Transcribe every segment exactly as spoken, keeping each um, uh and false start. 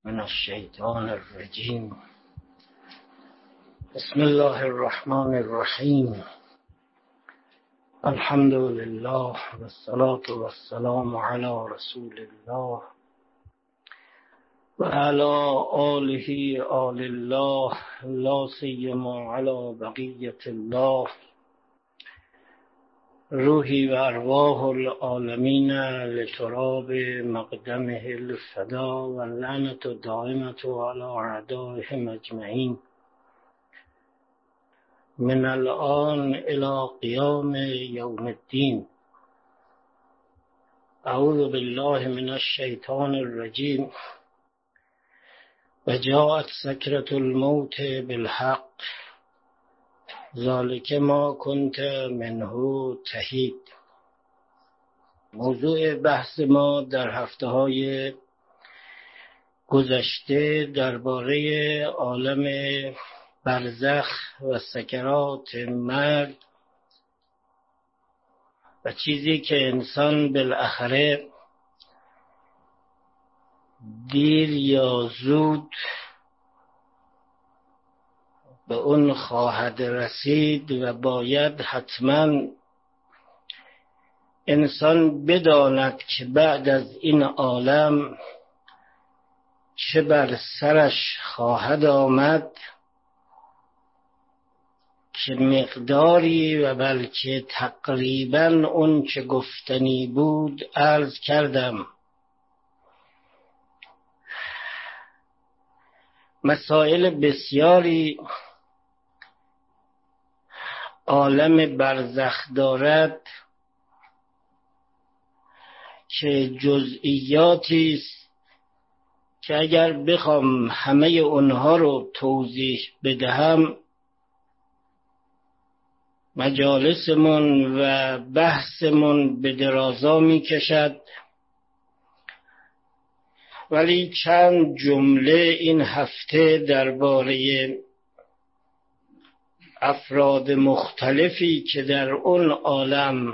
من الشیطان الرجیم. بسم الله الرحمن الرحیم. الحمد لله والصلاة والسلام علی رسول الله و علی آله آل الله لا سیما علی بقیة الله. روحی و ارواح العالمین لتراب مقدمه الفدا و لعنت دائمت علی اعدائهم اجمعین من الان الى قیام یوم الدین. اعوذ بالله من الشیطان الرجیم. و جاءت سکرة الموت بالحق ذالک ما کنت منه تحید. موضوع بحث ما در هفته های گذشته درباره عالم برزخ و سکرات مرگ و چیزی که انسان بالاخره دیر یا زود به اون خواهد رسید و باید حتما انسان بداند که بعد از این عالم چه بر سرش خواهد آمد، که مقداری و بلکه تقریبا اون چه گفتنی بود عرض کردم. مسائل بسیاری عالم برزخ دارد که جزئیاتی است که اگر بخوام همه اونها رو توضیح بدهم مجالسمون و بحثمون به درازا می کشد، ولی چند جمله این هفته درباره افراد مختلفی که در اون عالم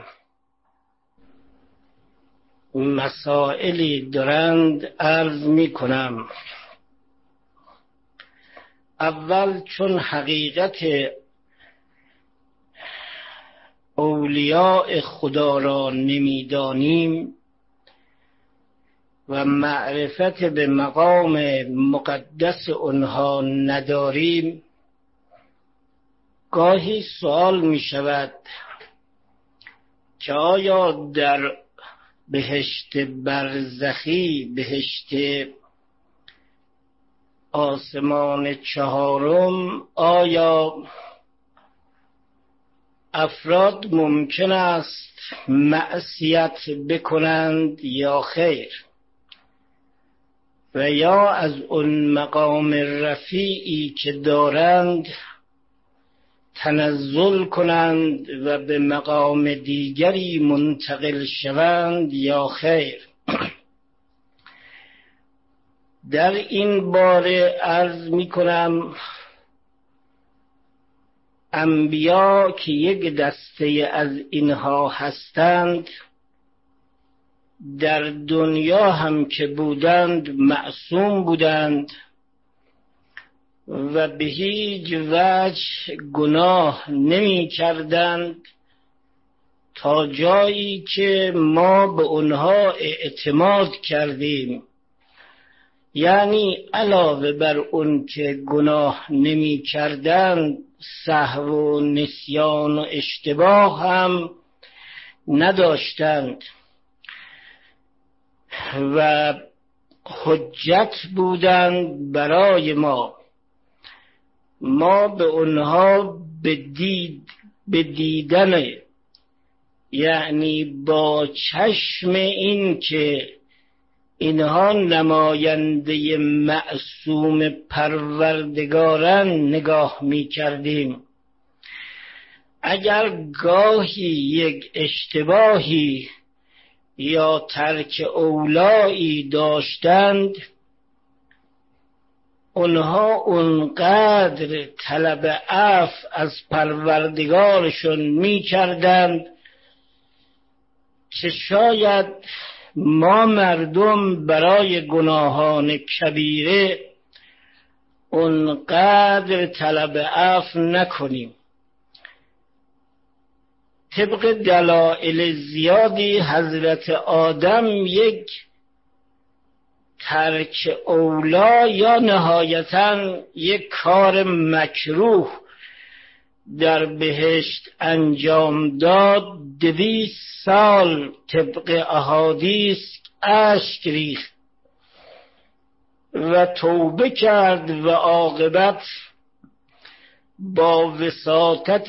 مسائلی دارند عرض می کنم. اول چون حقیقت اولیاء خدا را نمی دانیم و معرفت به مقام مقدس اونها نداریم، گاهی سوال می شود که آیا در بهشت برزخی، بهشت آسمان چهارم، آیا افراد ممکن است معصیت بکنند یا خیر، و یا از اون مقام رفیعی که دارند تنزل کنند و به مقام دیگری منتقل شوند یا خیر. در این باره عرض می کنم انبیا که یک دسته از اینها هستند در دنیا هم که بودند معصوم بودند و به هیچ وجه گناه نمی کردند تا جایی که ما به اونها اعتماد کردیم. یعنی علاوه بر اون که گناه نمی کردند، سهو و نسیان و اشتباه هم نداشتند و حجت بودند برای ما. ما به اونها بدید بدیدن، یعنی با چشم این که اینها نماینده معصوم پروردگارن نگاه می کردیم. اگر گاهی یک اشتباهی یا ترک اولایی داشتند، اونها اونقدر طلب عفو از پروردگارشون می کردند که شاید ما مردم برای گناهان کبیره اونقدر طلب عفو نکنیم. طبق دلایل زیادی حضرت آدم یک ترک اولا یا نهایتاً یک کار مکروه در بهشت انجام داد. دویست سال طبق احادیث اشک ریخت و توبه کرد و عاقبت با وساطت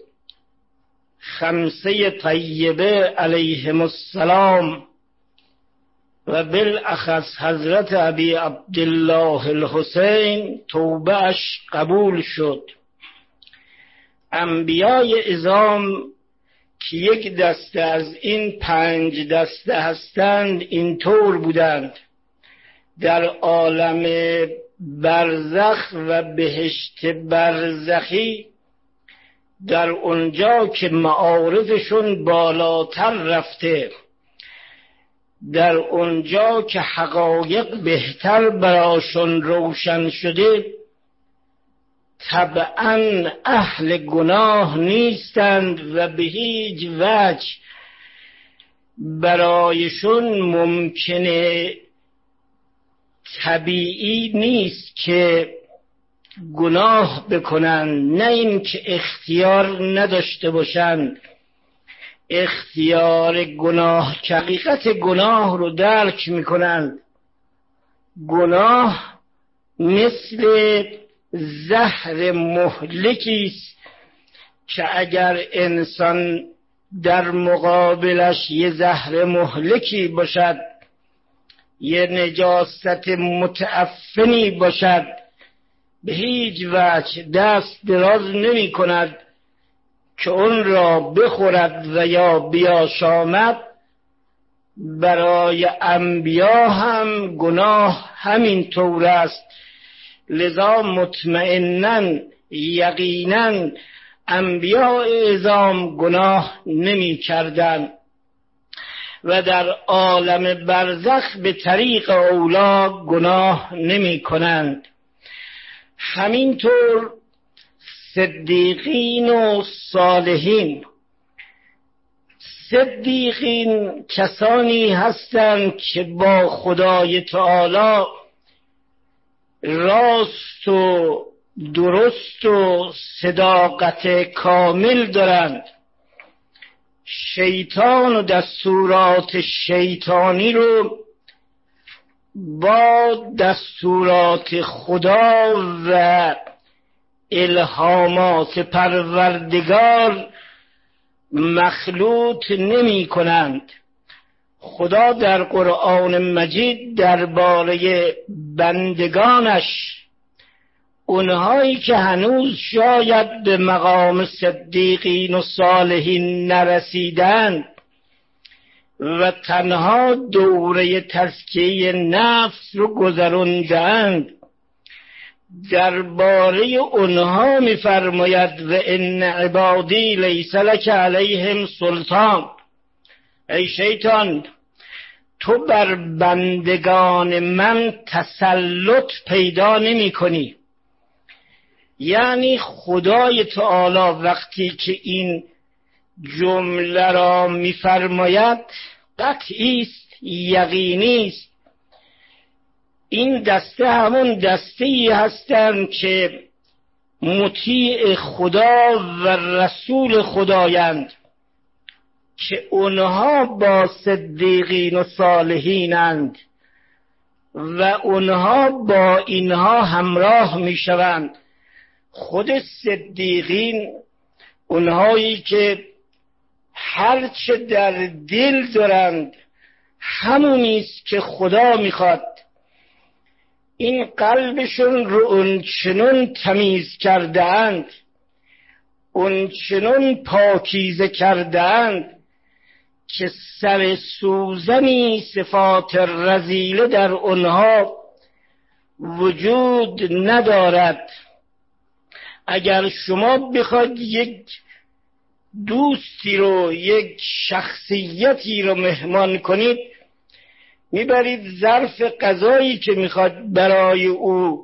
خمسه طیبه علیهم السلام و بالاخص حضرت ابی عبدالله الحسین توبه اش قبول شد. انبیای عظام که یک دسته از این پنج دسته هستند اینطور بودند. در عالم برزخ و بهشت برزخی، در اونجا که معارفشون بالاتر رفته، در اونجا که حقایق بهتر براشون روشن شده، طبعاً اهل گناه نیستند و به هیچ وجه برایشون ممکنه طبیعی نیست که گناه بکنن. نه این که اختیار نداشته باشند، اختیار گناه که حقیقت گناه رو درک میکنند. گناه مثل زهر مهلکی است که اگر انسان در مقابلش یه زهر مهلکی باشد، یه نجاست متعفنی باشد، به هیچ وجه دست دراز نمی کند که اون را بخورد و یا بیاشامد. برای انبیا هم گناه همین طور است. لذا مطمئناً یقیناً انبیاء اعظام گناه نمی کردند و در عالم برزخ به طریق اولا گناه نمی کنند. همینطور صدیقین و صالحین. صدیقین کسانی هستند که با خدای تعالی راست و درست و صداقت کامل دارند. شیطان و دستورات شیطانی رو با دستورات خدا و الهامات پروردگار مخلوط نمی کنند. خدا در قرآن مجید درباره بندگانش، اونهایی که هنوز شاید به مقام صدیقین و صالحین نرسیدند و تنها دوره تزکیه نفس رو گذراندند، درباره اونها می‌فرماید و ان عبادی لیس لک علیهم سلطان. ای شیطان، تو بر بندگان من تسلط پیدا نمی کنی. یعنی خدای تعالی وقتی که این جمله را می‌فرماید قطعی است، یقینی است. این دسته همون دسته‌ای هستند که مطیع خدا و رسول خدایند که اونها با صدیقین و صالحینند و اونها با اینها همراه میشوند. خود صدیقین اونهایی که هرچه در دل دارند همونی است که خدا میخواد. این قلبشون رو اونچنون تمیز کرده‌اند، اونچنون پاکیزه کرده‌اند که سر سوزنی صفات رذیله در اونها وجود ندارد. اگر شما بخواید یک دوستی رو، یک شخصیتی رو مهمان کنید، میبرید ظرف غذایی که میخواد برای او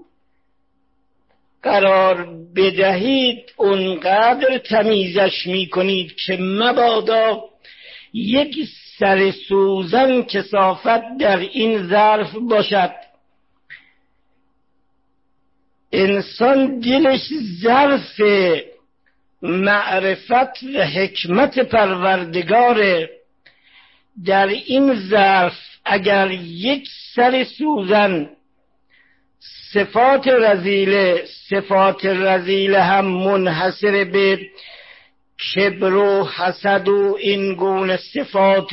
قرار بدهید اونقدر تمیزش میکنید که مبادا یک سر سوزن کثافت در این ظرف باشد. انسان دلش ظرف معرفت و حکمت پروردگاره. در این ظرف اگر یک سر سوزن صفات رذیله، صفات رذیله هم منحصر به کبر و حسد و این گونه صفات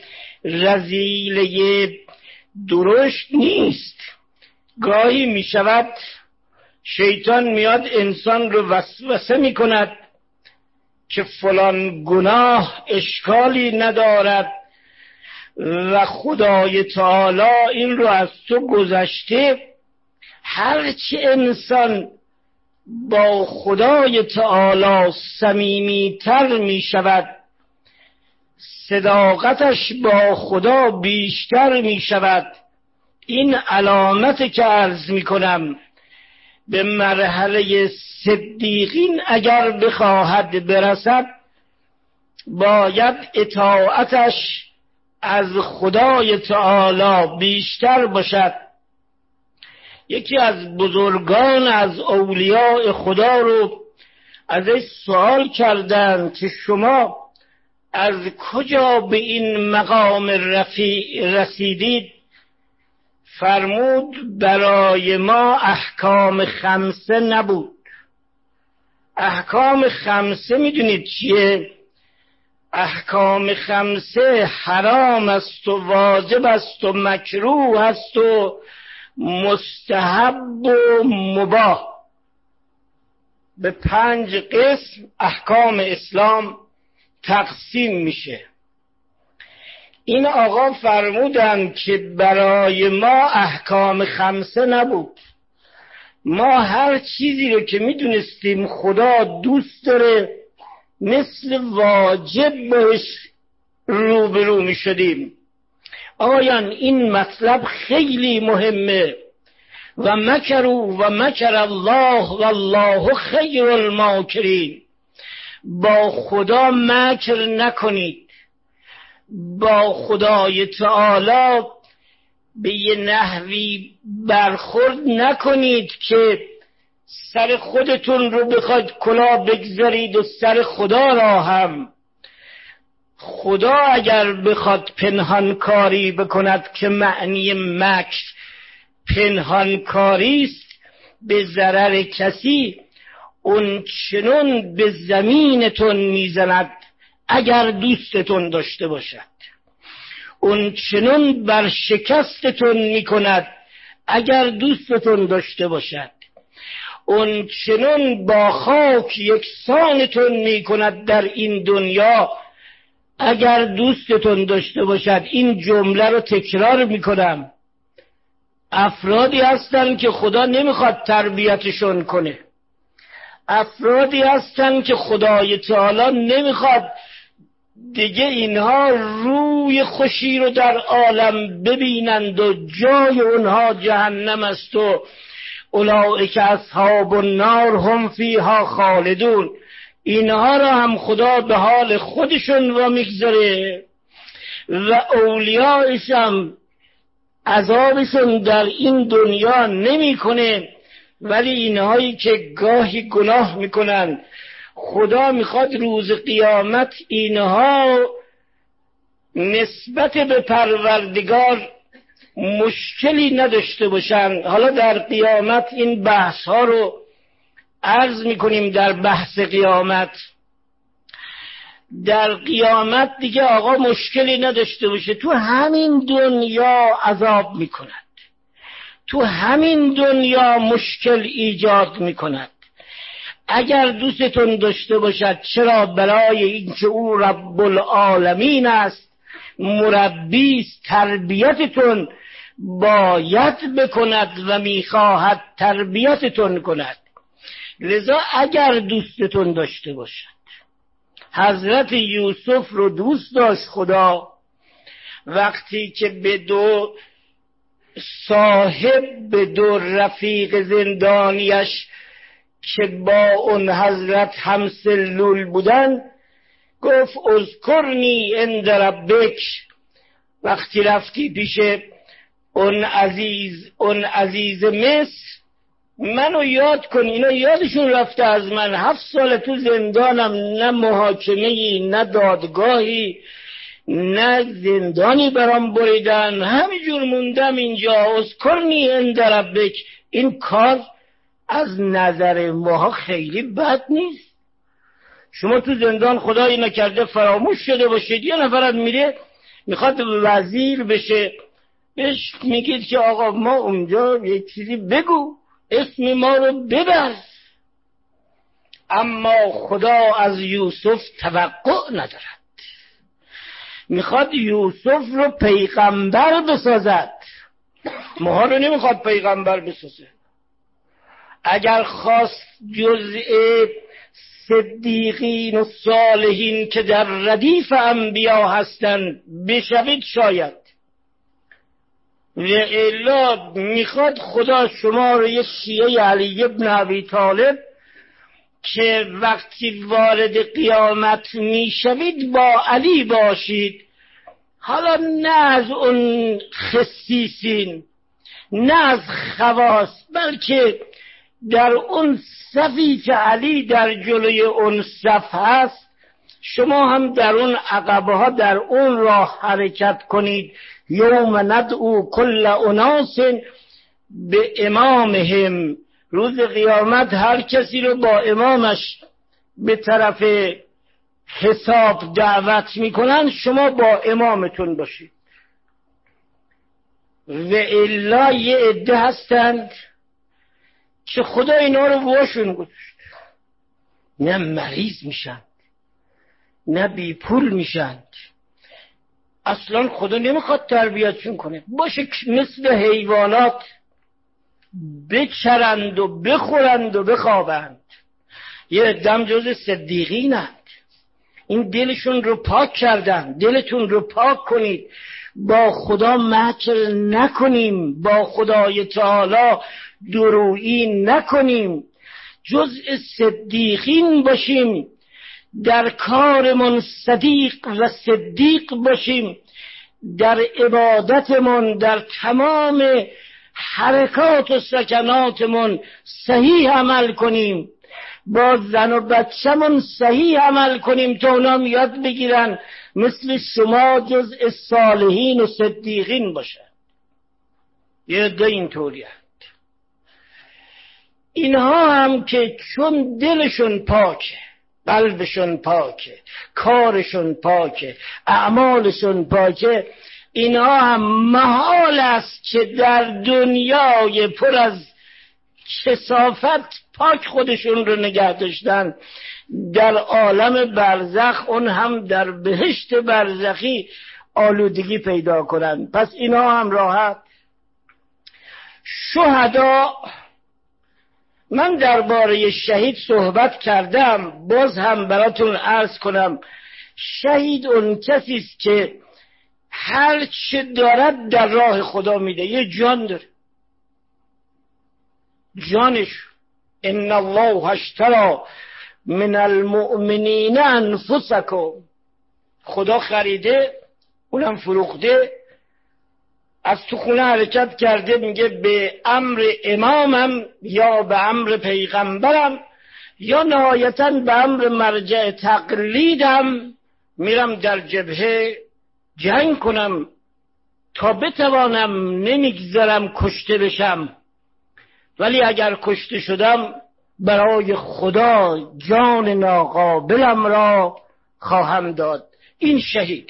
رذیله درشت نیست. گاهی می شود شیطان میاد انسان رو وسوسه می کند که فلان گناه اشکالی ندارد و خدای تعالی این رو از تو گذشته. هرچی انسان با خدای تعالی صمیمی‌تر می شود، صداقتش با خدا بیشتر می شود. این علامت که عرض می کنم به مرحله صدیقین اگر بخواهد برسد باید اطاعتش از خدای تعالی بیشتر باشد. یکی از بزرگان از اولیاء خدا رو ازش سوال کردند که شما از کجا به این مقام رفیع رسیدید؟ فرمود برای ما احکام خمسه نبود. احکام خمسه میدونید چیه؟ احکام خمسه حرام است و واجب است و مکروه است و مستحب و مباح. به پنج قسم احکام اسلام تقسیم میشه. این آقا فرمودن که برای ما احکام خمسه نبود. ما هر چیزی رو که میدونستیم خدا دوست داره مثل واجب باش روبرو میشدیم. آیان این مطلب خیلی مهمه. و مکروا و مکر الله والله خیر الماکرین. با خدا مکر نکنید، با خدای تعالی به یه نحوی برخورد نکنید که سر خودتون رو بخواید کلاه بگذارید و سر خدا را هم. خدا اگر بخواد پنهان کاری بکند که معنی مکر پنهان کاری است به ضرر کسی، اون چنون به زمینتون میزند اگر دوستتون داشته باشد، اون چنون بر شکستتون میکند اگر دوستتون داشته باشد، اون چنون با خاک یکسانتون میکند در این دنیا اگر دوستتون داشته باشد. این جمله رو تکرار میکنم. افرادی هستن که خدا نمیخواد تربیتشون کنه، افرادی هستن که خدای تعالی نمیخواد دیگه اینها روی خوشی رو در عالم ببینند و جای اونها جهنم است و اولئک اصحاب النار هم فیها خالدون. اینها را هم خدا به حال خودشون و میگذاره و اولیاءش هم عذابشون در این دنیا نمیکنه. ولی اینهایی که گاهی گناه میکنن خدا میخواد روز قیامت اینها نسبت به پروردگار مشکلی نداشته باشن. حالا در قیامت این بحث ها رو عرض میکنیم. در بحث قیامت در قیامت دیگه آقا مشکلی نداشته باشه، تو همین دنیا عذاب میکند، تو همین دنیا مشکل ایجاد میکند. اگر دوستتون داشته باشد چرا؟ برای اینکه او رب العالمین است، مربی است، تربیتتون باید بکند و میخواهد تربیتتون کند. لذا اگر دوستتون داشته باشد، حضرت یوسف رو دوست داشت خدا، وقتی که به دو صاحب، به دو رفیق زندانیش که با اون حضرت هم سلول بودن گفت اذکرنی عند ربک، وقتی رفتی پیش اون عزیز اون عزیز مصر منو یاد کن. اینا یادشون رفته از من، هفت سال تو زندانم، نه محاکمه‌ای نه دادگاهی نه زندانی برام بریدن، همینجور موندم اینجا. اذکرنی عند ربک. این کار از نظر ما خیلی بد نیست. شما تو زندان خدایی نکرده فراموش شده باشید، یه نفرت میره میخواد وزیر بشه، بهش میگید که آقا ما اونجا یک چیزی بگو، اسم ما رو ببر. اما خدا از یوسف توقع ندارد، میخواد یوسف رو پیغمبر بسازد، ما رو نمیخواد پیغمبر بسازه. اگر خواست جزء صدیقین و صالحین که در ردیف انبیا هستند بشوید شاید، و الا میخواد خدا شما رو یه شیعه علی ابن ابی طالب که وقتی وارد قیامت میشوید با علی باشید. حالا نه از اون خصیصین، نه از خواص، بلکه در اون صفی که علی در جلوی اون صف هست شما هم در اون عقبه ها در اون راه حرکت کنید. یوم ندعو کل اناس به امامهم، روز قیامت هر کسی رو با امامش به طرف حساب دعوت میکنن، شما با امامتون باشید. و الا یه عده هستند که خدا اینا رو واشون گذاشت، نه مریض میشن نه بی پول میشن، اصلا خدا نمیخواد تربیتشون کنه. باشه مثل حیوانات بچرند و بخورند و بخوابند. یه عدم جز صدیقینند، این دلشون رو پاک کردن. دلتون رو پاک کنید، با خدا مکر نکنیم، با خدای تعالی درویی نکنیم، جزء صدیقین باشیم، در کارمون صدیق و صدیق باشیم، در عبادتمون در تمام حرکات و سکناتمون صحیح عمل کنیم، با زن و بچه‌مون صحیح عمل کنیم تا اونا یاد بگیرن مثل شما جزء صالحین و صدیقین باشن. یه ده اینطوری هست. اینها هم که چون دلشون پاکه، قلبشون پاکه، کارشون پاکه، اعمالشون پاکه، اینها هم محال است که در دنیای پر از کثافت پاک خودشون رو نگه داشتن، در عالم برزخ اون هم در بهشت برزخی آلودگی پیدا کنن. پس اینا هم راحت. شهدا، من درباره شهید صحبت کردم، باز هم براتون عرض کنم، شهید اون کسی است که هر چه دارد در راه خدا میده. یه جان داره، جانش ان الله اشتری من المؤمنین انفسکم، خدا خریده اونم فروخته، از تو خونه حرکت کرده، میگه به امر امامم یا به امر پیغمبرم یا نهایتاً به امر مرجع تقلیدم میرم در جبهه جنگ کنم تا بتوانم، نمیگذارم کشته بشم، ولی اگر کشته شدم برای خدا جان ناقابلم را خواهم داد. این شهید،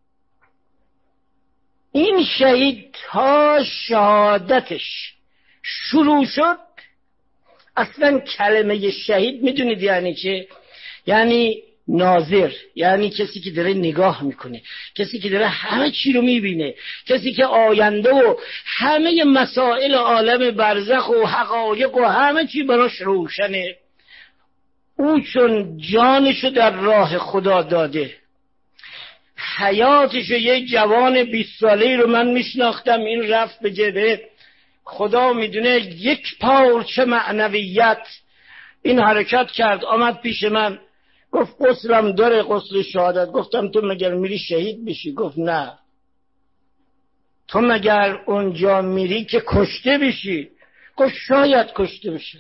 این شهید تا شهادتش شروع شد. اصلا کلمه شهید میدونید یعنی چه؟ یعنی ناظر، یعنی کسی که داره نگاه میکنه، کسی که داره همه چی رو میبینه، کسی که آینده و همه مسائل عالم برزخ و حقایق و همه چی براش روشنه. او چون جانشو در راه خدا داده، حیاتش یه جوان بیست ساله‌ای رو من میشناختم، این رفت به جبهه، خدا میدونه یک پارچه معنویت این حرکت کرد، آمد پیش من گفت غسلم داره، غسل شهادت. گفتم تو مگر میری شهید بشی؟ گفت نه. تو مگر اونجا میری که کشته بشی؟ گفت شاید کشته بشه.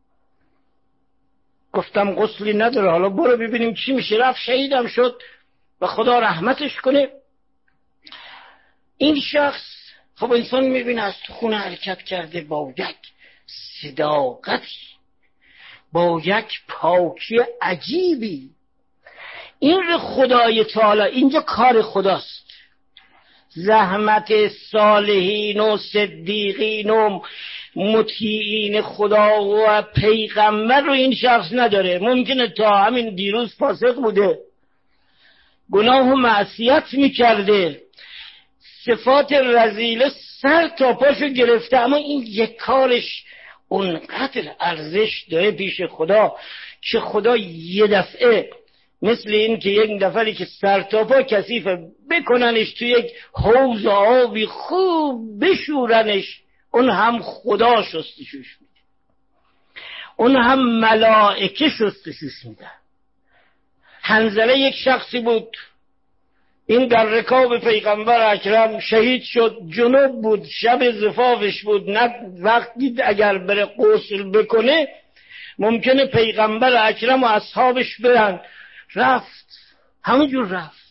گفتم غسلی نداره، حالا برو ببینیم چی میشه. رفت شهیدم شد و خدا رحمتش کنه. این شخص خب انسان میبینه از تو خونه حرکت کرده با یک صداقتی، با یک پاکی عجیبی. این رو خدای تعالی، اینجا کار خداست. زحمت صالحین و صدیقین و مطیعین خدا و پیغمبر رو این شخص نداره. ممکنه تا همین دیروز فاسق بوده، گناه و معصیت میکرده، صفات رذیله سر تا پاشو گرفته، اما این یک کارش اونقدر ارزش داره پیش خدا که خدا یه دفعه مثل این که یک دفعه که سر تا پا کثیفه بکننش تو یک حوض آبی خوب بشورنش، اون هم خدا شستشوش میده، اون هم ملائکه شستشوش میده. حنظله یک شخصی بود، این در رکاب پیغمبر اکرم شهید شد، جنوب بود، شب زفافش بود، نه وقتی اگر بره غسل بکنه ممکنه پیغمبر اکرم و اصحابش برن. رفت، همونجور رفت.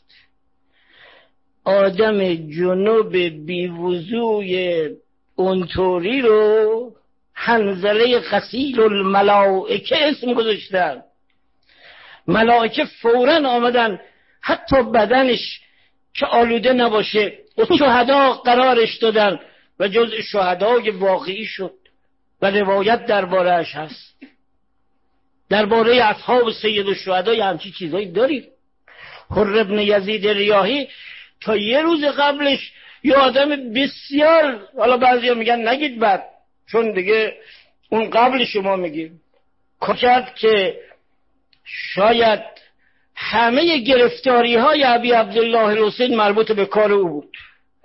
آدم جنوب بیوضوی اونطوری رو حنظله غسیل الملائکه اسم گذاشتن. ملائکه فوراً آمدن، حتی بدنش که آلوده نباشه و شهدا قرارش دادن و جزء شهدای واقعی شد و روایت درباره‌اش هست. درباره اصحاب سید الشهدا یه همچی چیزایی داریم. حر ابن یزید ریاحی تا یه روز قبلش یه آدم بسیار، حالا بعضیا میگن نگید بعد چون دیگه اون قبل شما میگیم، کرد که شاید همه گرفتاری های ابی عبدالله الحسین مربوط به کار او بود،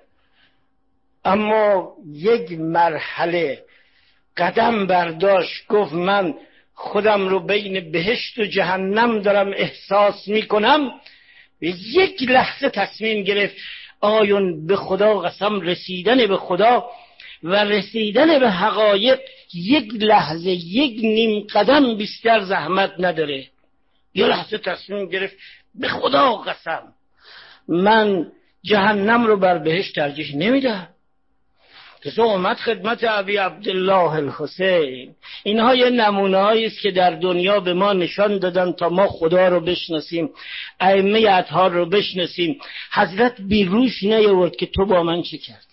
اما یک مرحله قدم برداشت، گفت من خودم رو بین بهشت و جهنم دارم احساس میکنم. یک لحظه تصمیم گرفت آیون به خدا قسم، رسیدن به خدا و رسیدن به حقایق یک لحظه، یک نیم قدم بیشتر زحمت نداره. یه لحظه تصمیم گرفت به خدا قسم من جهنم رو بر بهشت ترجیح نمیدم. تو اومد خدمت ابی عبدالله الحسین. اینها یه نمونه هایی است که در دنیا به ما نشان دادن تا ما خدا رو بشناسیم، ائمه اطهار رو بشناسیم. حضرت بیروش نیاورد که تو با من چه کردی،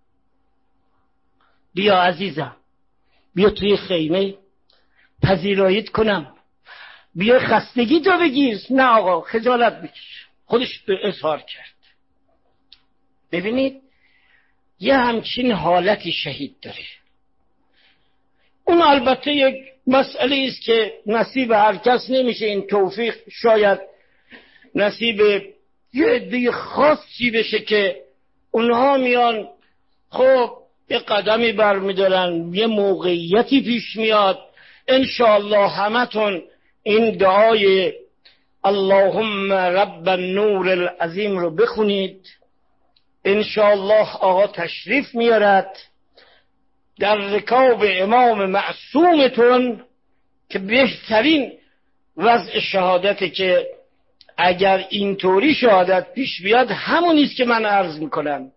بیا عزیزم، بیا توی خیمه پذیراییت کنم، بیا خستگی تو بگیر. نه آقا، خجالت بکش، خودش به اظهار کرد. ببینید یه همچین حالتی شهید داره. اون البته یک مسئله است که نصیب هر کس نمیشه، این توفیق شاید نصیب یه عده خاصی بشه که اونها میان خب یه قدمی برمیدارن، یه موقعیتی پیش میاد. انشاءالله همتون این دعای اللهم رب النور العظیم رو بخونید. انشاءالله آقا تشریف میارد در رکاب امام معصومتون که بهترین وضع شهادته که اگر اینطوری شهادت پیش بیاد همونیست که من عرض میکنم.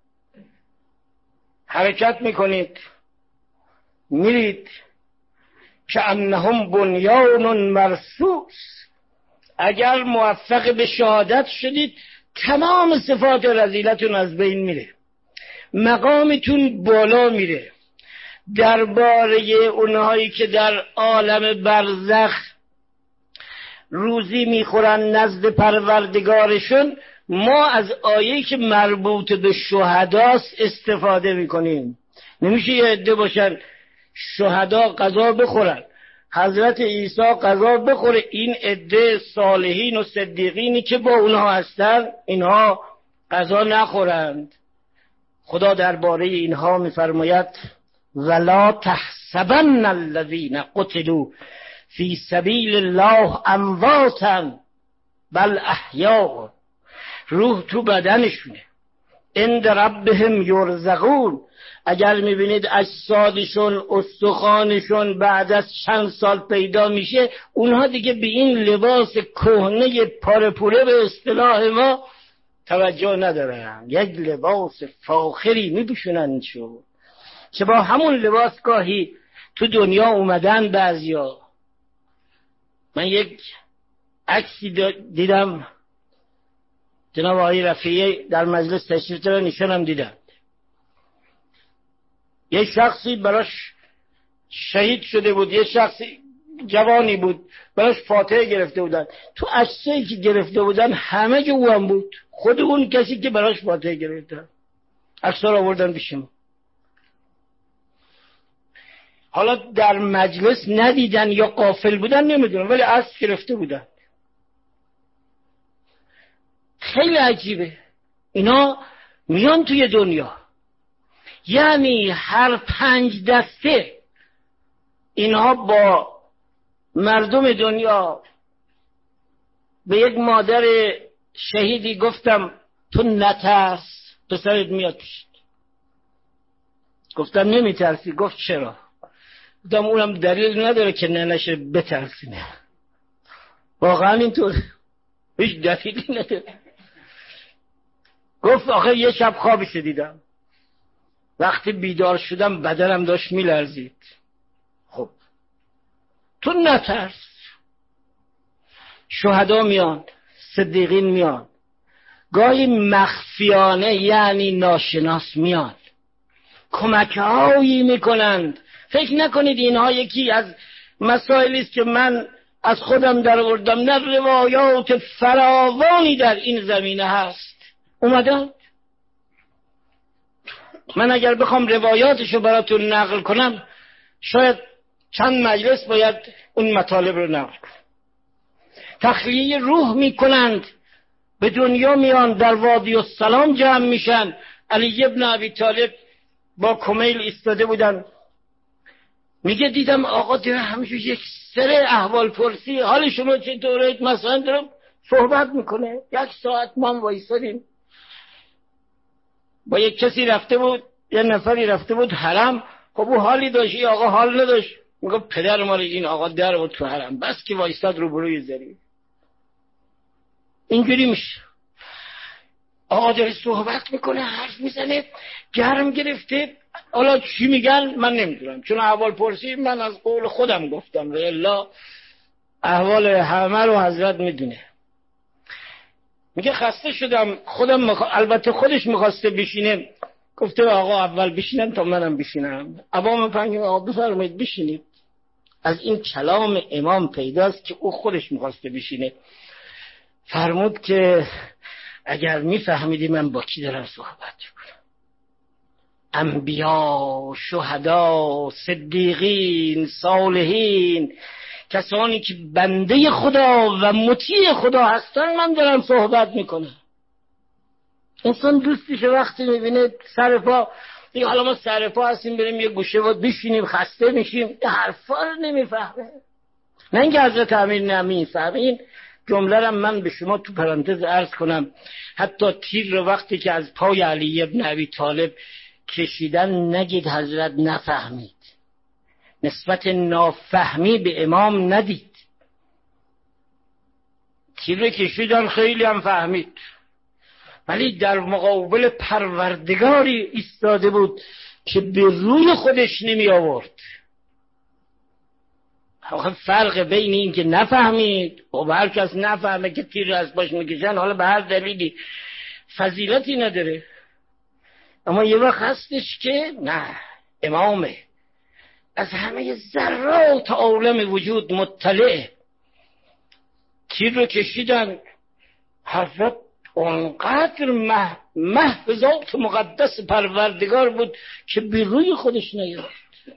حرکت میکنید، میرید که انهم بنیان مرصوص. اگر موفق به شهادت شدید تمام صفات رذیلتون از بین میره، مقامتون بالا میره. درباره اونهایی که در عالم برزخ روزی میخورن نزد پروردگارشون، ما از آیه‌ای که مربوط به شهداست استفاده میکنیم. نمیشه یه عده باشن شهدا غذا بخورن، حضرت عیسی غذا بخوره، این عده صالحین و صدیقینی که با اونها هستن اینها غذا نخورند. خدا درباره اینها میفرماید ولا تحسبن الذین قتلوا فی سبیل الله امواتا بل احیاء. روح تو بدنشونه، عند ربهم یرزقون. اگر میبینید اجسادشون، استخوانشون بعد از چند سال پیدا میشه، اونها دیگه به این لباس کهنه پاره‌پوره به اصطلاح ما توجه ندارن. یک لباس فاخری میپوشونن شو که با همون لباس گاهی تو دنیا اومدن بعضیا. من یک عکسی دیدم جناب آقای رفیعی در مجلس تشریف دارن، نشانم دیدن. یک شخصی براش شهید شده بود، یک شخصی جوانی بود براش فاتحه گرفته بودن. تو عکسایی که گرفته بودن همه جو او هم بود، خود اون کسی که براش فاتحه گرفتن. عکس‌ها رو آوردن پیشم. حالا در مجلس ندیدن یا غافل بودن نمیدونم، ولی عکس گرفته بودن. خیلی عجیبه. اینا میان توی دنیا، یعنی هر پنج دسته اینها با مردم دنیا. به یک مادر شهیدی گفتم تو نترس، پسرت میاد پیشت. گفتم نمیترسی؟ گفت چرا؟ گفتم اونم دلیل نداره که ننشه بترسی. نه واقعا اینطور، هیچ دلیلی نداره. گفت آخه یه شب خوابش دیدم، وقتی بیدار شدم بدنم داشت میلرزید. خب تو نترس. شهدا میان، صدیقین میان، گاهی مخفیانه یعنی ناشناس میان، کمک‌هایی میکنند. فکر نکنید اینها یکی از مسائلی است که من از خودم در آوردم، نه، روایات فراوانی در این زمینه هست. اومدن من اگر بخوام روایاتشو براتون نقل کنم شاید چند مجلس باید اون مطالب رو نقل کنم. تخلیه روح میکنند، به دنیا میان، در وادی السلام جمع میشن. علی ابن ابی طالب با کمیل ایستاده بودن، میگه دیدم آقا دیگه همینجور یک سر احوال پرسی، حال شما چطوره مثلا دارم صحبت میکنه. یک ساعت ما هم وایسادیم. با یک کسی رفته بود، یه نفری رفته بود حرم. خب او حالی داشت، این آقا حال نداشت. میگه پدر ما این آقا در بود تو حرم، بس که وایستاد رو بروی زری. اینجوری میشه. آقا داره صحبت میکنه، حرف میزنه، گرم گرفته. حالا چی میگن من نمیدونم، چون احوال پرسی من از قول خودم گفتم، الا احوال همه رو حضرت میدونه. میگه خسته شدم خودم مخ... البته خودش میخواسته بشینه. گفته آقا اول بشینم تا منم بشینم. ابا پنج آقا بفرمایید بشینید. از این کلام امام پیداست که او خودش میخواسته بشینه. فرمود که اگر میفهمیدی من با کی دارم صحبت کنم، انبیا، شهدا، صدیقین، صالحین، کسانی که بنده خدا و مطیع خدا هستن، من دارم صحبت میکنم. انسان دوستش وقتی میبینه سر پا، دیگه حالا ما سر پا هستیم بریم یه گوشه و بشینیم خسته میشیم، این حرفا رو نمیفهمه. نه اینکه حضرت امیر نمیفهمه. این جمله رو من به شما تو پرانتز عرض کنم، حتی تیر رو وقتی که از پای علی ابن ابی طالب کشیدن نگید حضرت نفهمید، نسبت نافهمی به امام ندید. تیر رو کشیدن خیلی هم فهمید، ولی در مقابل پروردگاری ایستاده بود که به روی خودش نمی آورد. فرق بین این که نفهمید و هر کس نفهمه که تیر رو از باش میکشن، حالا به هر دلیلی فضیلتی نداره. اما یه وقت هستش که نه، امامه، از همه ذرات عالم وجود مطلعه. تیر رو کشیدن، حضرت اونقدر مح... محو ذات مقدس پروردگار بود که به روی خودش نیاد.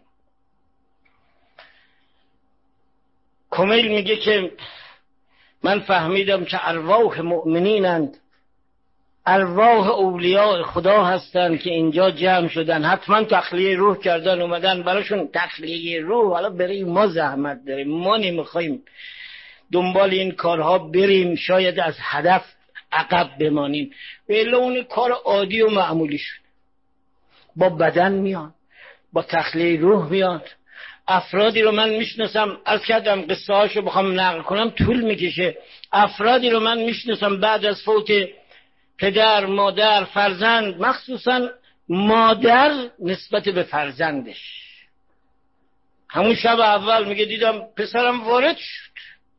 کمیل میگه که من فهمیدم که ارواح مؤمنینند، ارواح اولیاء خدا هستن که اینجا جمع شدن، حتما تخلیه روح کردن اومدن براشون تخلیه روح. حالا برای ما زحمت داریم، ما نمیخوایم دنبال این کارها بریم، شاید از هدف عقب بمانیم. بله اون کار عادی و معمولی شد. با بدن میان، با تخلیه روح میان. افرادی رو من میشناسم، از کردم قصه هاشو بخوام نقل کنم طول میکشه. افرادی رو من میشناسم بعد از فوت پدر، مادر، فرزند، مخصوصا مادر نسبت به فرزندش، همون شب اول میگه دیدم پسرم وارد شد،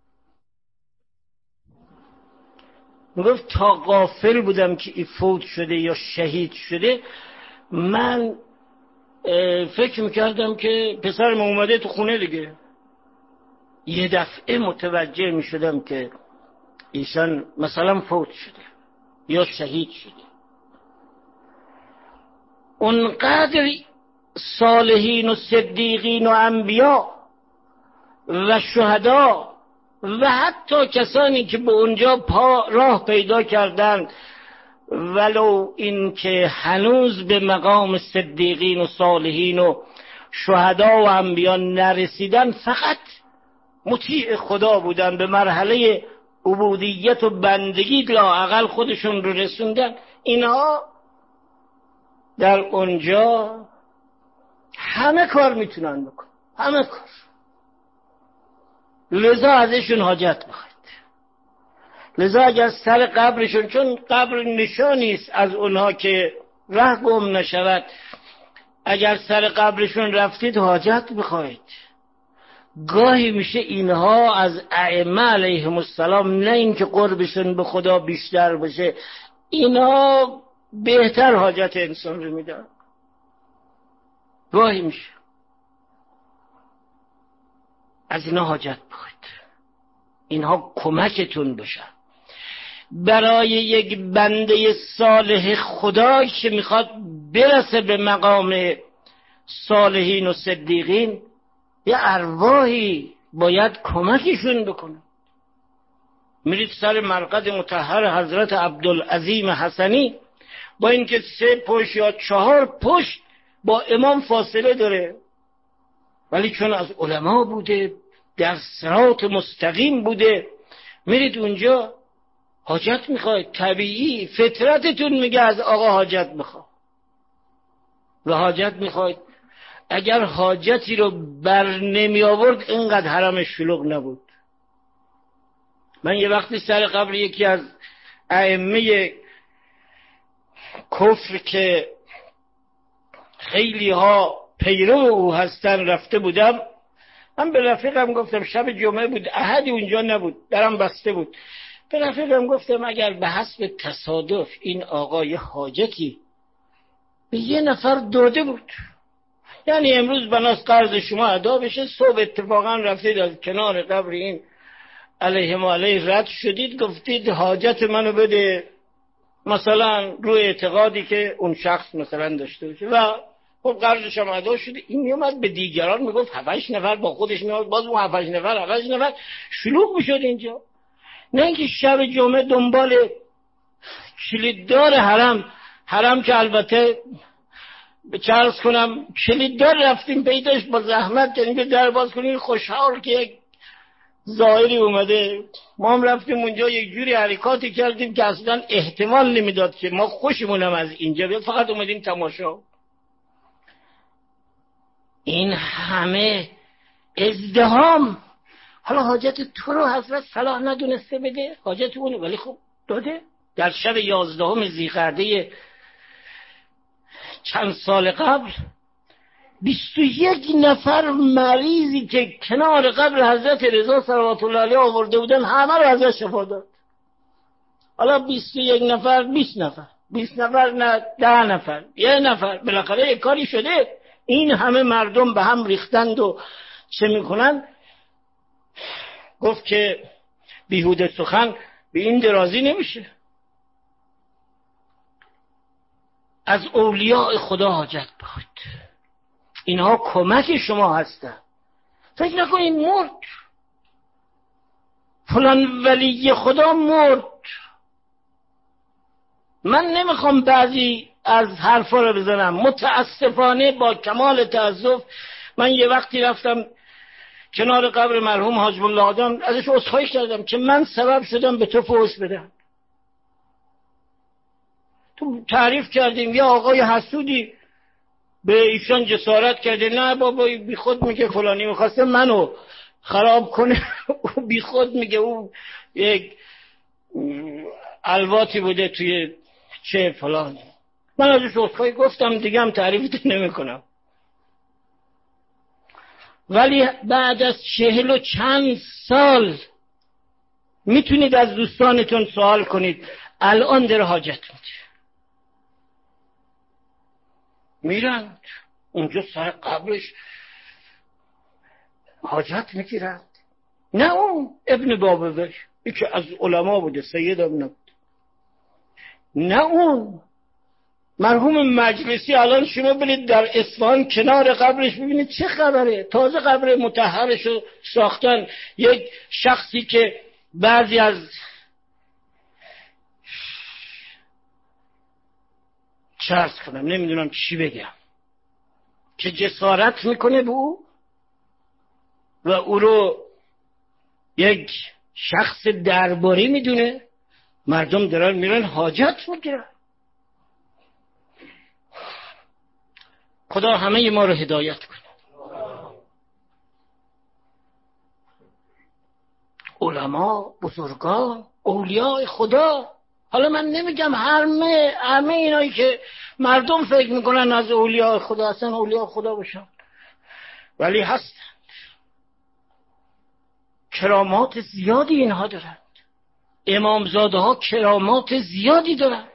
میگفت تا غافل بودم که این فوت شده یا شهید شده. من فکر میکردم که پسرم اومده تو خونه دیگه. یه دفعه متوجه میشدم که ایشان مثلا فوت شده یا شهید شده. اونقدر صالحین و صدیقین و انبیا و شهدا و حتی کسانی که به اونجا پا راه پیدا کردند، ولو این که هنوز به مقام صدیقین و صالحین و شهدا و انبیا نرسیدن، فقط مطیع خدا بودن، به مرحله عبودیت و بندگی لااقل خودشون رو رسوندن، اینها در اونجا همه کار میتونن بکن، همه کار. لذا ازشون حاجت بخواید. لذا اگر سر قبرشون، چون قبر نشانیست از اونها که ره گم نشود، اگر سر قبرشون رفتید حاجت بخواید. گاهی میشه اینها از ائمه علیهم السلام، نه اینکه قربشون به خدا بیشتر بشه، اینها بهتر حاجت انسان رو میدن. گاهی میشه از اینها حاجت بخواید، اینها کمکتون بشن. برای یک بنده صالح خدا که میخواد برسه به مقام صالحین و صدیقین، یه ارواحی باید کمکشون بکنه. میرید سر مرقد مطهر حضرت عبدالعظیم حسنی، با اینکه سه پشت یا چهار پشت با امام فاصله داره، ولی چون از علما بوده، در صراط مستقیم بوده، میرید اونجا حاجت میخواید. طبیعی فطرتتون میگه از آقا حاجت میخواد و حاجت میخواید. اگر حاجتی رو بر نمی آورد اینقدر حرم شلوغ نبود. من یه وقتی سر قبر یکی از ائمه کفر که خیلی ها پیرو او هستن رفته بودم. من به رفیقم گفتم، شب جمعه بود، احدی اونجا نبود، درم بسته بود. به رفیقم گفتم اگر به حسب تصادف این آقا یه حاجتی به یه نفر داده بود، یعنی امروز بناس قرض شما ادا بشه، صبح اتفاقا رفتید از کنار قبر این علیه ما علیه رد شدید، گفتید حاجت منو بده، مثلا روی اعتقادی که اون شخص مثلا داشته باشه، و خب قرضش هم ادا شده. این میومد به دیگران میگفت هفتش نفر با خودش میاد، باز اون هفتش نفر هفتش نفر شلوغ میشد اینجا. نه اینکه شب جمعه دنبال کلیددار حرم حرم که البته به چرس کنم کلیددار رفتیم پیداش با زحمت، یعنی که در باز کنیم خوشحال که یک ظاهری اومده. ما هم رفتیم اونجا یک جوری حرکاتی کردیم که اصلا احتمال نمیداد که ما خوشمونم از اینجا بیاد، فقط اومدیم تماشا. این همه ازدحام، حالا حاجت تو رو حضرت صلاح ندونسته بده، حاجت اونه، ولی خب داده. در شب یازدهم ذی‌قعده چند سال قبل بیست و یک نفر مریضی که کنار قبر حضرت رضا صلوات الله علیه آورده بودن، همه رو ازش شفا داد. حالا بیست و یک نفر، بیست نفر، بیست نفر نه ده نفر، یه نفر، بالاخره یک کاری شده. این همه مردم به هم ریختند و چه میکنن؟ گفت که بیهوده سخن به این درازی نمیشه. از اولیاء خدا حاجت بخواید، اینها کمک شما هستن. فکر نکنید مرد، فلان ولی خدا مرد، من نمیخوام بعضی از حرفا رو بزنم، متاسفانه با کمال تأسف من یه وقتی رفتم کنار قبر مرحوم حاج الله آدم، ازش عذرخواهی کردم که من سبب شدم به تو فحش بدم. تو تعریف کردیم یه آقای حسودی به ایشان جسارت کرده، نه بابا بی خود میگه فلانی میخواسته منو خراب کنه او بی خود میگه او یک الواتی بوده توی چه فلان. من ازش عذرخواهی گفتم دیگه، هم تعریفت نمی کنم. ولی بعد از چهل و چند سال میتونید از دوستانتون سوال کنید الان در حاجت میده، میرن اونجا سر قبرش حاجت میگیرن. نه اون ابن بابوی یکی از علما بوده، سید هم نبود. نه اون مرحوم مجلسی، الان شما برید در اصفهان کنار قبرش ببینید چه خبره، تازه قبر مطهرش رو ساختن. یک شخصی که بعضی از چه عرض کنم نمیدونم چی بگم، که جسارت میکنه به او و او رو یک شخص درباری میدونه، مردم دارن میرن حاجت میگیرن. خدا همه ما رو هدایت کنه. علما، بزرگان، اولیاء خدا. حالا من نمیگم همه همه اینایی که مردم فکر میکنن از اولیاء خدا اصلا اولیاء خدا باشن، ولی هستند. کرامات زیادی اینها دارند. امامزاده ها کرامات زیادی دارند.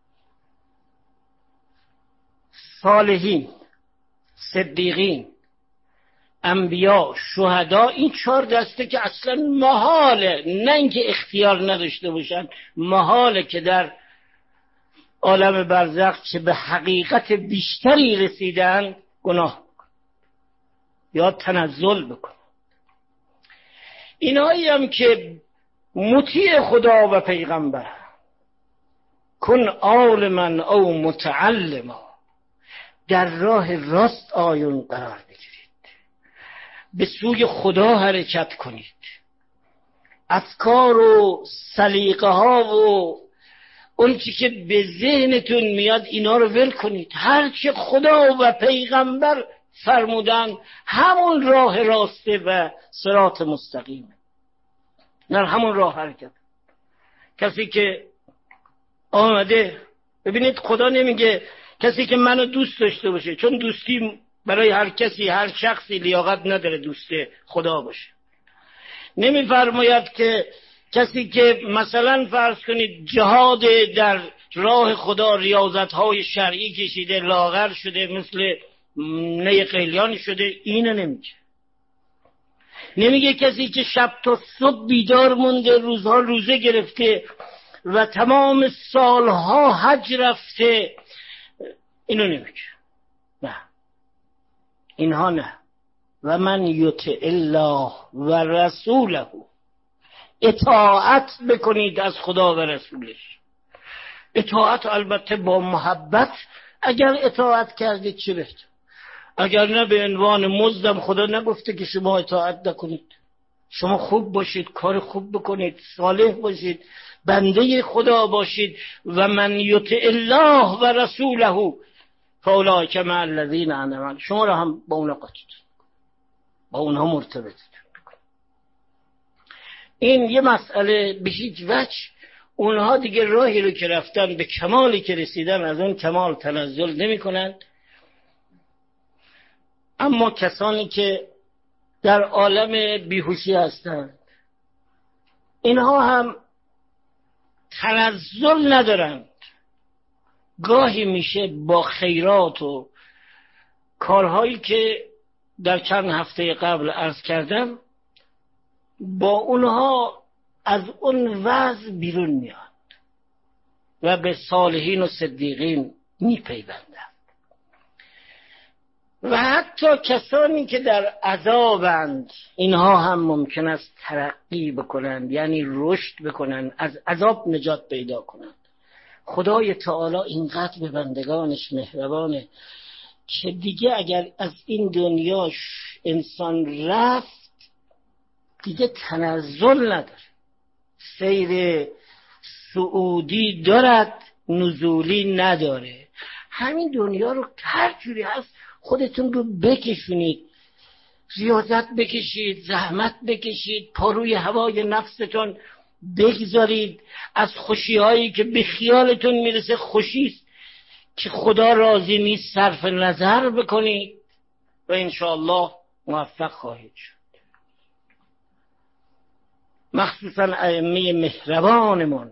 صالحین، صدیقین، انبیا، شهدا، این چهار دسته که اصلا محاله، نه اینکه اختیار نداشته باشن، محاله که در عالم برزخ چه به حقیقت بیشتری رسیدن گناه بکن یا تنزل بکن. اینایی هم که مطیع خدا و پیغمبر، کن عالما او متعلما، در راه راست آیون قرار بگیرید، به سوی خدا حرکت کنید، افکار و سلیقه ها و اون چی که به ذهنتون میاد اینا رو ول کنید. هر چه خدا و پیغمبر فرمودن همون راه راسته و صراط مستقیمه، در همون راه حرکت. کسی که آمده، ببینید خدا نمیگه کسی که منو دوست داشته باشه، چون دوستی برای هر کسی هر شخصی لیاقت نداره دوست خدا باشه. نمیفرماید که کسی که مثلا فرض کنید جهاد در راه خدا ریاضت های شرعی کشیده لاغر شده مثل نی قیلیان شده، اینو نمیگه. نمیگه کسی که شب تا صبح بیدار مونده، روزها روزه گرفته و تمام سالها حج رفته، اینو نمیگه. نه، اینها نه. و من یطع الله و رسوله، اطاعت بکنید از خدا و رسولش. اطاعت البته با محبت، اگر اطاعت کردید چه بهتر، اگر نه به عنوان مزدم خدا نگفته که شما اطاعت نکنید. شما خوب باشید، کار خوب بکنید، صالح باشید، بنده خدا باشید. و من یطع الله و رسوله فاولئک مع الذین انعم، شما را هم با اونها قاطی با اونها مرتبط. این یه مسئله به هیچ وجه اونها دیگه راهی رو که رفتن به کمالی که رسیدن از اون کمال تنزل نمی کنند. اما کسانی که در عالم بیهوشی هستند اینها هم تنزل ندارند. گاهی میشه با خیرات و کارهایی که در چند هفته قبل عرض کردم با اونها از اون وضع بیرون میاد و به صالحین و صدیقین میپیوندند. و حتی کسانی که در عذابند اینها هم ممکن است ترقی بکنند، یعنی رشد بکنند، از عذاب نجات پیدا کنند. خدای تعالی اینقدر به بندگانش مهربانه که دیگه اگر از این دنیاش انسان رفت دیگه تنزل نداره، سیر صعودی دارد نزولی نداره. همین دنیا رو هر جوری هست خودتون رو بکشونید، ریاضت بکشید، زحمت بکشید، پاروی هوای نفستون بگذارید، از خوشی هایی که به خیالتون میرسه خوشیست که خدا راضی نیست صرف نظر بکنید و انشاءالله موفق خواهید شد. مخصوصا ائمه مهربانمون،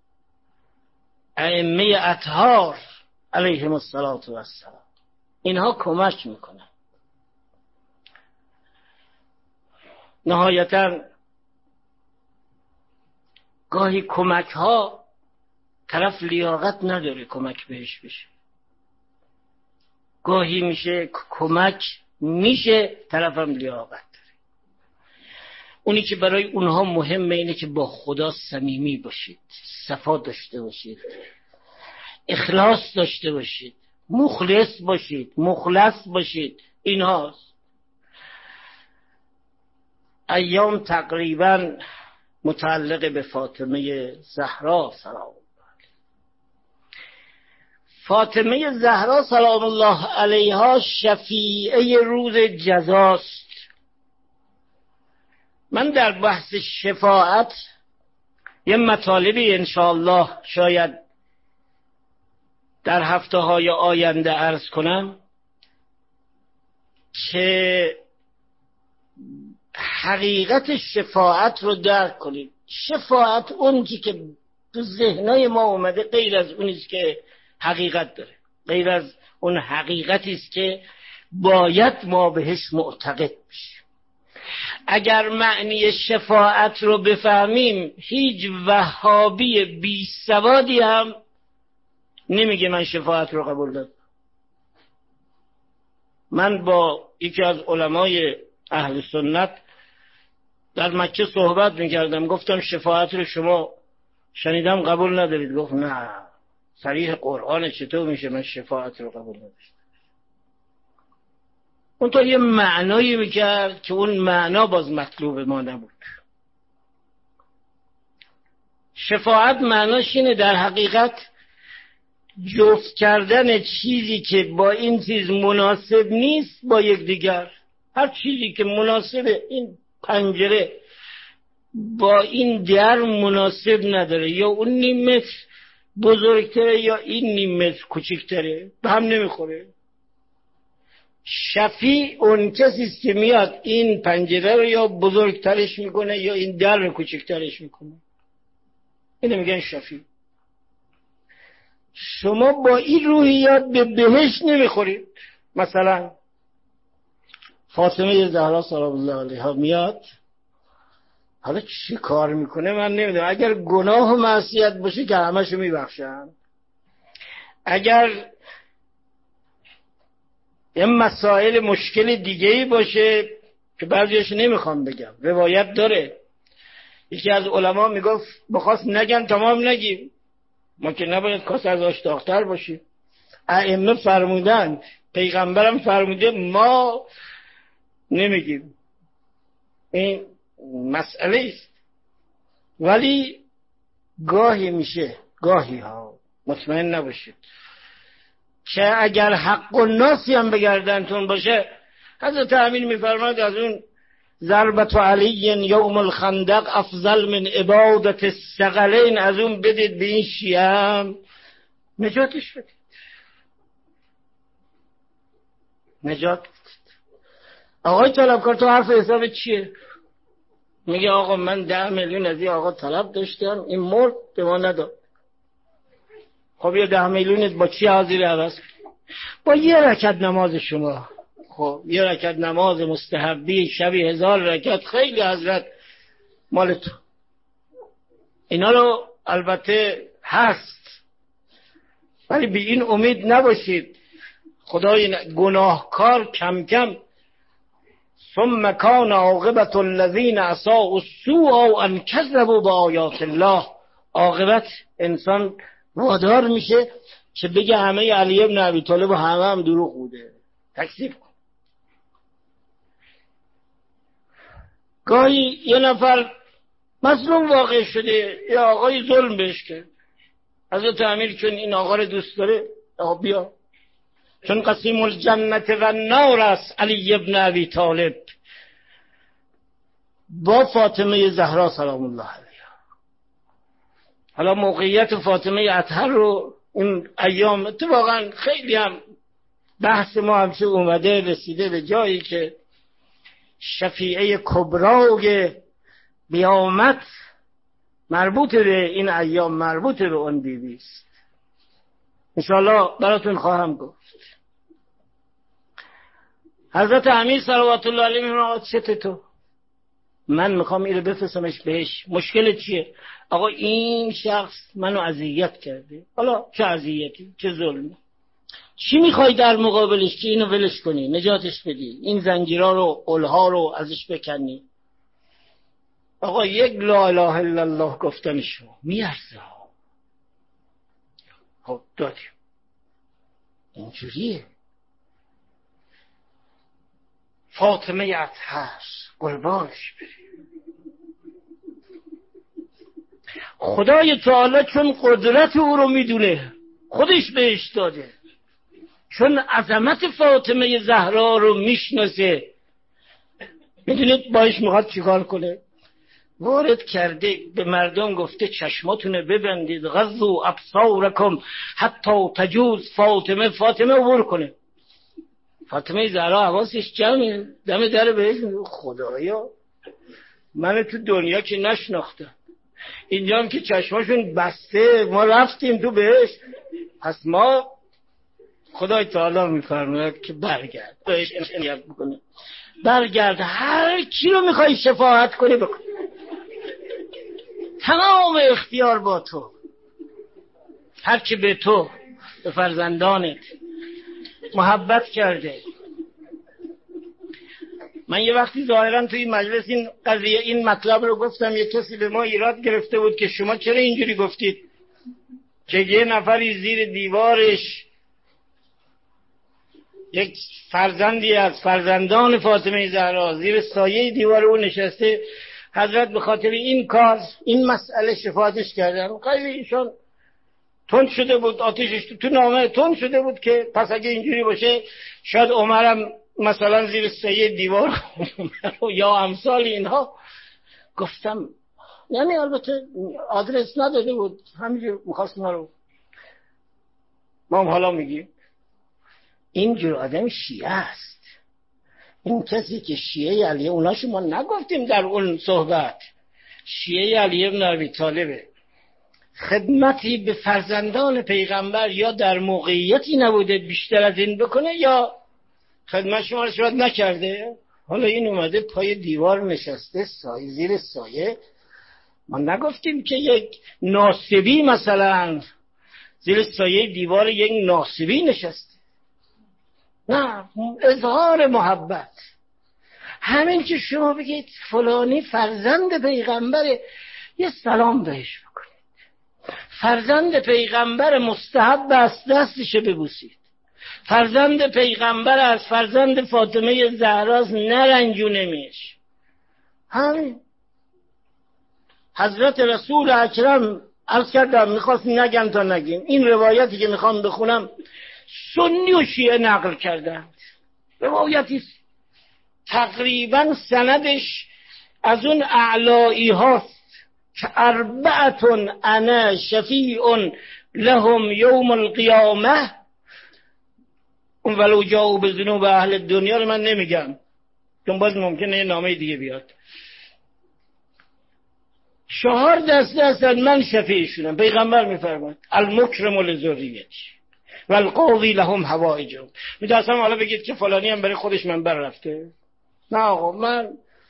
ائمه اطهار علیهم الصلاة والسلام، اینها کمک میکنن. نهایتا گاهی کمک ها طرف لیاقت نداره کمک بهش بشه، گاهی میشه کمک میشه طرفم لیاقت داره. اونی که برای اونها مهمه اینه که با خدا صمیمی باشید، صفا داشته باشید، اخلاص داشته باشید، مخلص باشید، مخلص باشید. اینهاست. ایام تقریبا متعلق به فاطمه زهرا سلام الله. فاطمه زهرا سلام الله علیها شفیعه روز جزاست. من در بحث شفاعت یه مطالبی انشاءالله شاید در هفته های آینده عرض کنم که حقیقت شفاعت رو درک کنید. شفاعت اون چی که تو ذهنای ما اومده غیر از اونیست که حقیقت داره، غیر از اون حقیقتی است که باید ما بهش معتقد بشیم. اگر معنی شفاعت رو بفهمیم هیچ وهابی بی سوادی هم نمیگه من شفاعت رو قبول دارم. من با یکی از علمای اهل سنت در مکه صحبت میکردم، گفتم شفاعت رو شما شنیدم قبول ندارید. گفت نه، صریح قرآن چطور میشه من شفاعت رو قبول نداشتم. اونطور یه معنایی میکرد که اون معنا باز مطلوب ما نبود. شفاعت معناش اینه در حقیقت جفت کردن چیزی که با این چیز مناسب نیست با یک دیگر. هر چیزی که مناسب این پنجره با این در مناسب نداره، یا اون نیم متر بزرگتره یا این نیم متر کوچکتره، به هم نمیخوره. شفیع اون کسیست که میاد این پنجره رو یا بزرگترش میکنه یا این در رو کوچکترش میکنه. اینو میگن شفیع. شما با این روحیات به بهشت نمیخورید. مثلا فاطمه زهرا سلام الله علیها میاد، حالا چی کار میکنه من نمیدونم. اگر گناه و معصیت باشه که همشو میبخشن، اگر یه مسائل مشکل دیگه‌ای باشه که بعضیش نمیخوام بگم، روایت داره یکی از علما میگفت بخواست نگن تمام نگیم، ما که نباید کاس از آش داغ‌تر باشیم. ائمه فرمودن، پیغمبرم فرموده، ما نمیگیم. این مسئله است. ولی گاهی میشه، گاهی ها مطمئن نباشید که اگر حق و ناسی هم بگردنتون باشه، حضرت امین میفرماید از اون ضربت علی یوم الخندق افضل من عبادت الثقلین، از اون بدید به این شیعه هم نجاتش بدید، نجات بدید. آقای طلبکار تو حرف حساب چیه؟ میگه آقا من ده میلیون از این آقا طلب داشتم، این مرد به ما نداد. خب یه ده میلیونت با چی حاضر عوض؟ با یه رکعت نماز شما. خب یه رکعت نماز مستحبی شبی هزار رکعت خیلی حضرت مال تو. اینا رو البته هست، ولی به این امید نباشید خدای گناهکار کم کم ثم کان عاقبت الذین اساءوا السوء ان کذبوا بآیات الله، عاقبت انسان وادار میشه که بگه همه علی ابن ابی طالب و همه هم دروغ بوده، تکذیب کن. گاهی یه نفر مظلوم واقع شده، یه آقای ظلم بهش کرد، حضرت امیر چون این آقا رو دوست داره، آقا بیا، چون قسیم الجنت و النار است علی ابن ابی طالب با فاطمه زهرا سلام الله علیها. حالا موقعیت فاطمه اطهر رو این ایام اتفاقا خیلی هم بحث ما همشه اومده رسیده به جایی که شفیعه کبرای بیامت مربوط به این ایام، مربوط به اون بیبی است. انشاءالله براتون خواهم گفت. حضرت امیر صلوات الله علیه میگه چته تو؟ من میخوام اینو بفرستمش بهش. مشکل چیه؟ آقا این شخص منو اذیت کرده. حالا چه اذیتی؟ چه ظلمی؟ چی میخوای در مقابلش که اینو ولش کنی، نجاتش بدی، این زنجیرها رو، قلها رو ازش بکنی؟ آقا یک لا اله الا الله گفتن شما میارزه. خب دادیم. اینجوریه. فاطمه اطهر قربانش بریم. خدای تعالی چون قدرت او رو میدونه خودش بهش داده، چون عظمت فاطمه زهرا رو میشناسه، میدونید باش میخواد چیکار کنه؟ وارد کرده به مردم گفته چشماتونه ببندید، غضوا ابصارکم حتی تجوز فاطمه. فاطمه عبور کنه. فاطمه زهرا حواسش جمعه، دم در بهش میگه خدایا من تو دنیا که نشناختم، اینجا هم که چشماشون بسته، ما رفتیم تو بهش. پس ما خدای تعالی میفرماید که برگرد، بهش امنیت بکنه، برگرد، هر کی رو میخوای شفاعت کنی بکن، تمام اختیار با تو، هر کی به تو، به فرزندانت محبت کرده. من یه وقتی ظاهرا توی مجلس این قضیه این مطلب رو گفتم، یه کسی به ما ایراد گرفته بود که شما چرا اینجوری گفتید که یه نفری زیر دیوارش یک فرزندی از فرزندان فاطمه زهرا زیر سایه دیوار او نشسته، حضرت به خاطر این کار این مسئله شفاعتش کردن. خیلی ایشان تند شده بود، آتیشش تو نامه تند شده بود که پس اگه اینجوری باشه شاید عمرم مثلا زیر سایه دیوار یا امثال اینها. گفتم یعنی البته آدرس نداده بود، همینجور میخواست ما رو، ما هم حالا میگیم اینجور آدم شیعه است. این کسی که شیعه علیه، اونا شما نگفتیم در اون صحبت، شیعه علی ابن ابی طالبه، خدمتی به فرزندان پیغمبر یا در موقعیتی نبوده بیشتر از این بکنه یا خدمت شما رو شاید نکرده. حالا این اومده پای دیوار نشسته، سایه زیر سایه. ما نگفتیم که یک ناصبی مثلا زیر سایه دیوار یک ناصبی نشسته، نه، اظهار محبت. همین که شما بگید فلانی فرزند پیغمبره، یه سلام بهش بکنید. فرزند پیغمبر مستحب است دستش ببوسید. فرزند پیغمبر از فرزند فاطمه زهراست، نرنجونه میش. همین حضرت رسول اکرم عرض کردم، میخواست نگم تا نگیم، این روایتی که میخوام بخونم سنی و شیعه نقل کردن، روایتی تقریبا سندش از اون اعلایی هاست که اربعتون انا شفیع لهم یوم القیامه، اون ولو جاو به ذنوب اهل دنیا رو من نمیگم چون باز ممکنه یه نامه دیگه بیاد. چهار دسته هستن، من شفیعشونم. پیغمبر میفرماد المکرم لذریتی و القاضی لهم حوائجهم. میتونستم حالا بگید که فلانی هم برای خودش منبر رفته. نه آقا، من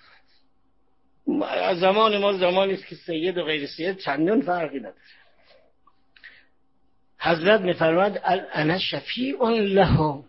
از زمان ما زمانی است که سید و غیر سید چندان فرقی نداره. حضرت میفرماد انا شفیع لهم.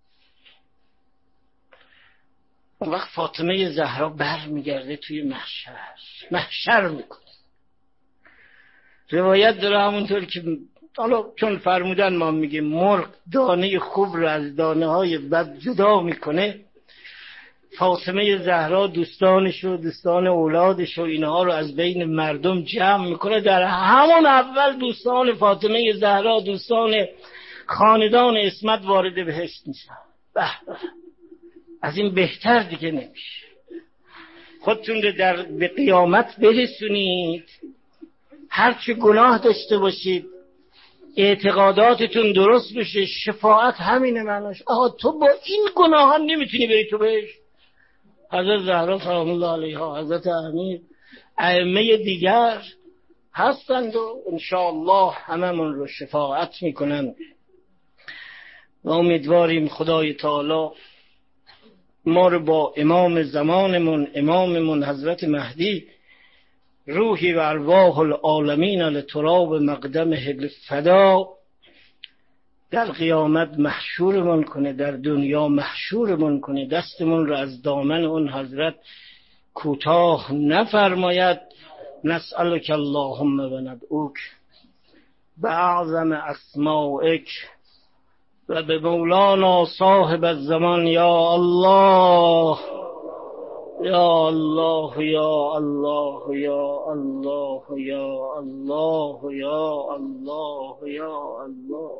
اون وقت فاطمه زهرا بر میگرده توی محشر، محشر میکنه. روایت داره همونطور که حالا چون فرمودن ما میگیم مرغ دانه خوب رو از دانه های بد جدا میکنه، فاطمه زهرا دوستانش و دوستان اولادش و اینها رو از بین مردم جمع میکنه. در همون اول دوستان فاطمه زهرا، دوستان خاندان عصمت وارد بهشت میشن. به به، از این بهتر دیگه نمیشه. خودتون رو در به قیامت برسونید، هرچی گناه داشته باشید اعتقاداتتون درست بشه، شفاعت همینه معناش. آها تو با این گناه هم نمیتونی بری تو بهشت. حضرت زهرا سلام الله علیها، حضرت امیر، ائمه دیگر هستند و انشاءالله هممون رو شفاعت میکنن و امیدواریم خدای تعالی ما رو با امام زمانمون، اماممون حضرت مهدی روحی و ارواح العالمین لتراب مقدمه الفدا در قیامت محشورمون کنه، در دنیا محشورمون کنه، دستمون رو از دامن اون حضرت کوتاه نفرماید. نسألک اللهم و ندعوک باعظم اسمائک و به مولانا صاحب الزمان یا الله یا الله یا الله یا الله یا الله یا الله یا الله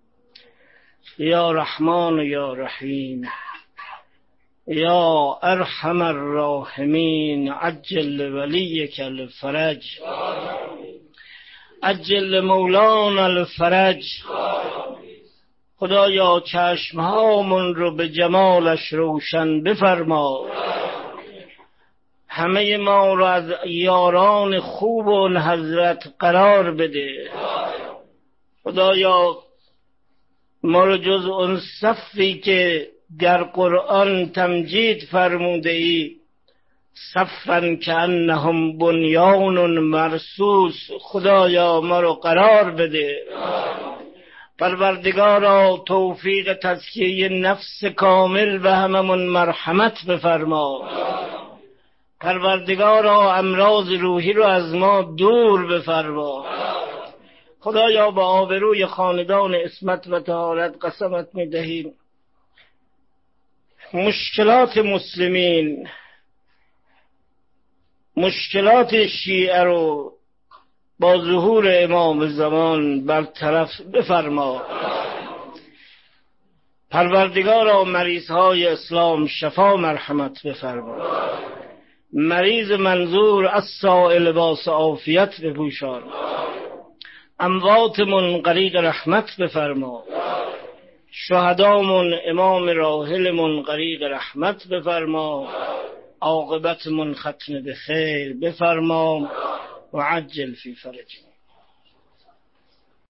یا رحمان یا رحیم یا ارحم الراحمین عجل ولیک الفرج عجل مولانا الفرج. خدایا چشمهامون رو به جمالش روشن بفرما، همه ما رو از یاران خوب اون حضرت قرار بده. خدایا ما رو جز اون صفی که در قرآن تمجید فرموده ای، صفا کأنهم بنیان مرصوص، خدایا ما رو قرار بده. پروردگارا توفیق تزکیه نفس کامل و هممون مرحمت بفرما. پروردگارا امراض روحی رو از ما دور بفرما. خدایا با آبروی خاندان عصمت و طهارت قسمت میدهیم مشکلات مسلمین، مشکلات شیعه رو با ظهور امام زمان برطرف بفرما. پروردگارا مریضهای اسلام شفا مرحمت بفرما. مریض منظور از سائل لباس عافیت بپوشان. امواتمون غریق رحمت بفرما. شهدامون امام راحلمون غریق رحمت بفرما. عاقبتمون ختم به خیر بفرما و عجل فی فرج.